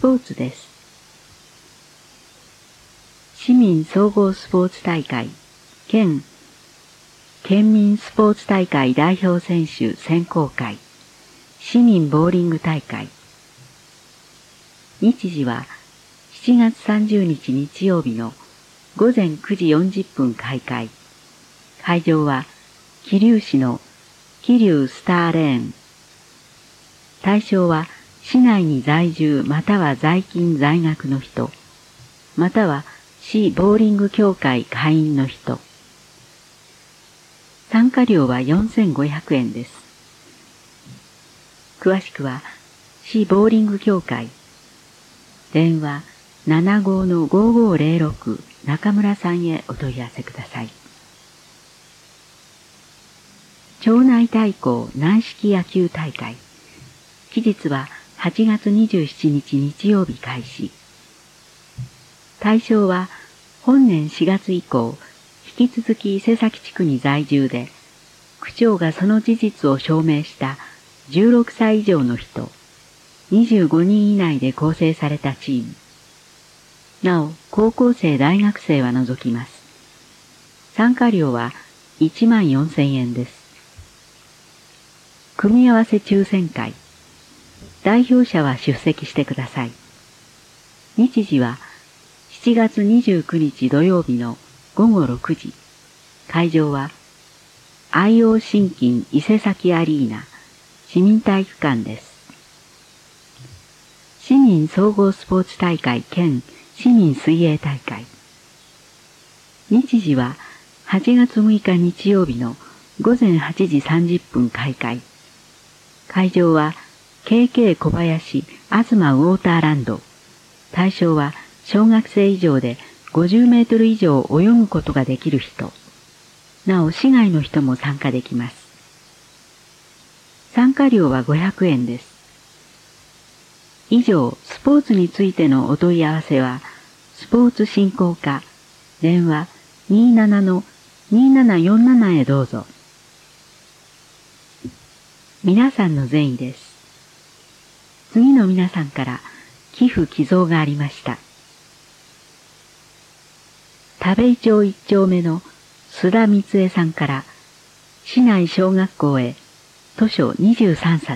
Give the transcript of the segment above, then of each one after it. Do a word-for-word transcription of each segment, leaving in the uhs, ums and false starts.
ポーツです。市民総合スポーツ大会兼県民スポーツ大会代表選手選考会市民ボーリング大会。日時はしちがつさんじゅうにち日曜日のごぜんくじよんじゅっぷん開会。会場は桐生市の桐生スターレーン。対象は市内に在住または在勤在学の人、または市ボーリング協会会員の人。参加料はよんせんごひゃくえんです。詳しくは市ボーリング協会電話 ななごー ごーごーぜろろく 中村さんへお問い合わせください。町内対抗軟式野球大会。期日ははちがつにじゅうしちにち日曜日開始。対象は本年しがつ以降、引き続き伊勢崎地区に在住で、区長がその事実を証明したじゅうろくさい以上の人、にじゅうごにん以内で構成されたチーム。なお、高校生大学生は除きます。参加料はいちまんよんせんえんです。組み合わせ抽選会。代表者は出席してください。日時はしちがつにじゅうくにち土曜日のごごろくじ。会場はアイオー 新金伊勢崎アリーナ市民体育館です。市民総合スポーツ大会兼市民水泳大会。日時ははちがつむいか日曜日のごぜんはちじさんじゅっぷん開会。会場は ケーケー 小林あずまウォーターランド。対象は小学生以上でごじゅうメートル以上泳ぐことができる人。なお市外の人も参加できます。参加料はごひゃくえんです。以上、スポーツについてのお問い合わせは、スポーツ振興課、電話 にじゅうななのにーななよんなな へどうぞ。皆さんの善意です。次の皆さんから寄付寄贈がありました。田部井町一丁目の須田光恵さんから市内小学校へ図書にじゅうさんさつ。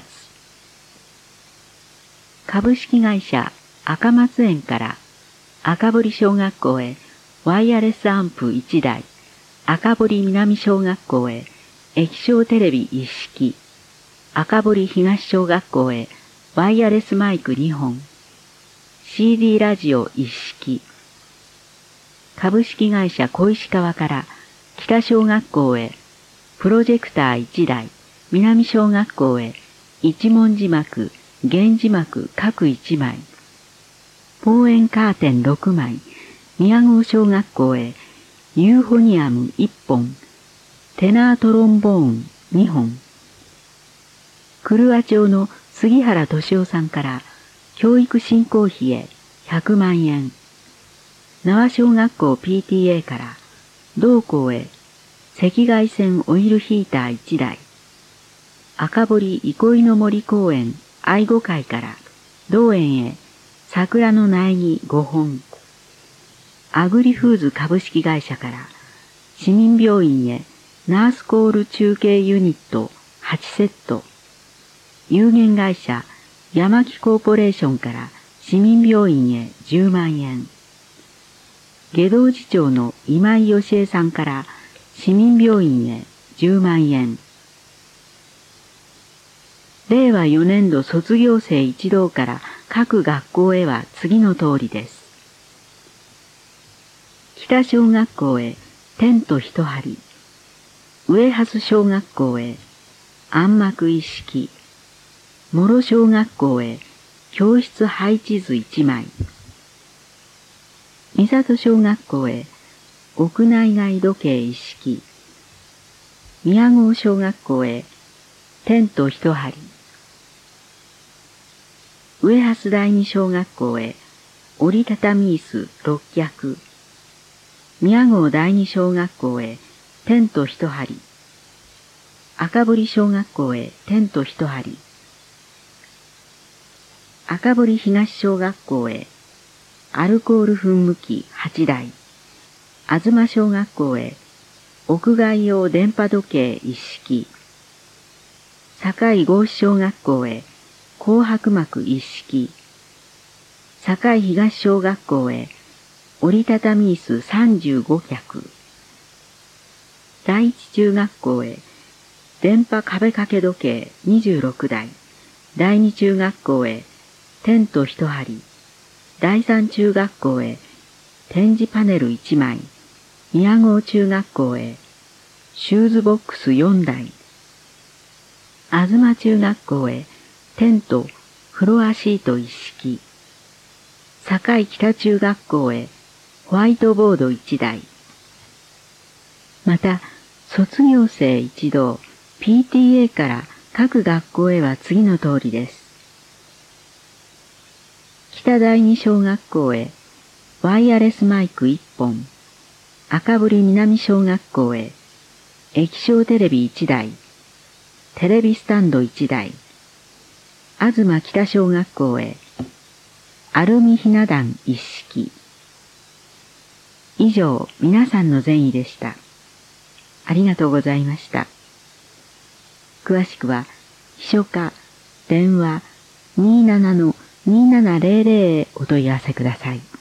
株式会社赤松園から赤堀小学校へワイヤレスアンプいちだい、赤堀南小学校へ液晶テレビ一式、赤堀東小学校へワイヤレスマイクにほん、シーディー ラジオ一式、株式会社小石川から北小学校へプロジェクターいちだい、南小学校へ一文字幕、原字幕各いちまい、望遠カーテンろくまい、宮郷小学校へユーフォニアムいっぽん、テナートロンボーンにほん、黒和町の杉原敏夫さんから教育振興費へひゃくまんえん、縄小学校 ピーティーエー から同校へ赤外線オイルヒーターいちだい、赤堀憩いの森公園愛護会から同園へ桜の苗木ごほん、アグリフーズ株式会社から市民病院へナースコール中継ユニットはちセット、有限会社山木コーポレーションから市民病院へじゅうまんえん、下道次長の今井義恵さんから市民病院へじゅうまんえん、れいわよねんど卒業生一同から各学校へは次の通りです。北小学校へテント一張り、上蓮小学校へ暗幕一式、諸小学校へ教室配置図一枚、三里小学校へ屋内外時計一式、宮郷小学校へテント一張り、上蓮第二小学校へ折りたたみ椅子ろっきゃく、宮郷第二小学校へテント一張り、赤堀小学校へテント一張り、 赤堀東小学校へアルコール噴霧器はちだい、東小学校へ屋外用電波時計一式、堺合志小学校へ紅白幕一式、堺東小学校へ折りたたみ椅子さんじゅうごきゃく、第一中学校へ電波壁掛け時計にじゅうろくだい、第二中学校へテント一張、第三中学校へ展示パネルいちまい、宮郷中学校へシューズボックスよんだい、東中学校へテント、フロアシート一式、堺北中学校へホワイトボード一台。また、卒業生一同、ピーティーエー から各学校へは次の通りです。北第二小学校へワイヤレスマイクいっぽん、赤堀南小学校へ液晶テレビいちだい、テレビスタンドいちだい、東北小学校へアルミひな壇一式。以上、皆さんの善意でした。ありがとうございました。詳しくは、秘書課、電話にじゅうななのにじゅうななぜろぜろへお問い合わせください。